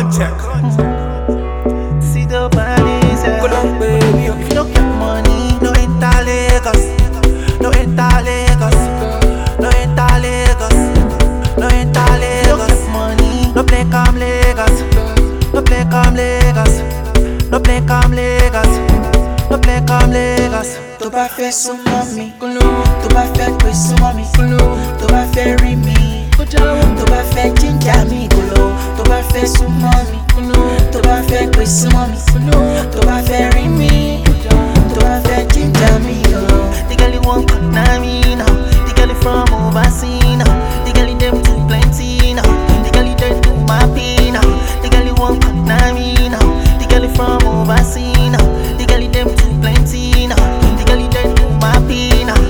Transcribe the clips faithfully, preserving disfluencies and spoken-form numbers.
check. See the bodies, yeah. Go down, baby. If you don't get money, no enter Lagos. No enter Lagos. No enter Lagos. No enter Lagos. If you don't get money, no play come Lagos. No play come Lagos. No play come Lagos. No play come Lagos. Tó bá fẹ́ súnmọ́ mi, tó bá fẹ́ pè súnmọ́ mi, tó bá fẹ́ rí mi, tó bá fẹ́ jíjà mi gòlò, tó bá fẹ́ súnmọ́ mi, tó bá fẹ́ pè súnmọ́ mi, tó bá fẹ́ rí mi, tó bá fẹ́ jíjà mi gòlò. The girl you want na me now. The girl you from overseas now. The girl you them too plenty now. The girl you them do my pain now. The girl you want na me now. The girl you from overseas now. The girl you them too plenty now. The girl you them do my pain now.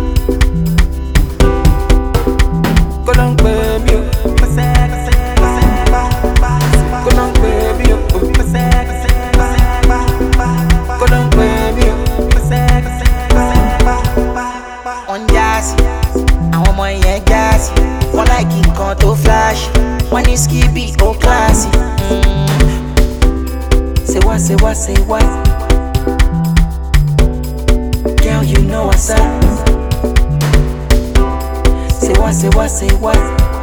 Go down, baby. Go down, baby. Go down, baby. On jazzy, àwọn ọmọ yẹn jazzy, wọ́n like nǹkan tó flash, wọ́n ní skippy ó classy. Mm. Say what, say what, say what? Girl, you know what's up. Say what, say what, say what?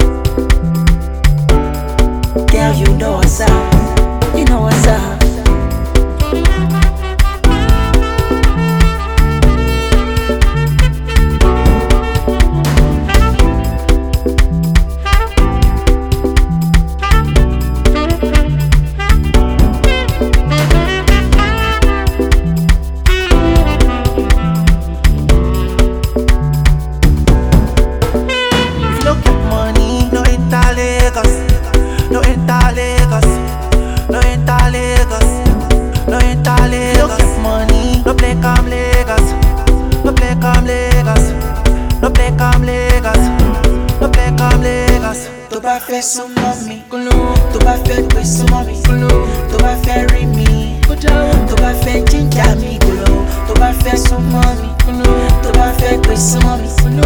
Girl, you know what's up. You know what's up. No enter Lagos, no enter Lagos, no enter Lagos. No get money, no play come Lagos, no play come Lagos, no play come Lagos, no play come Lagos. Tó bá fẹ́ súnmọ́ mi, tó bá fẹ́ pè súnmọ́ mi, tó bá fẹ́ rí mi, tó bá fẹ́ jíjà mi gòlò, tó bá fẹ́ súnmọ́ mi, tó bá fẹ́ pè súnmọ́ mi,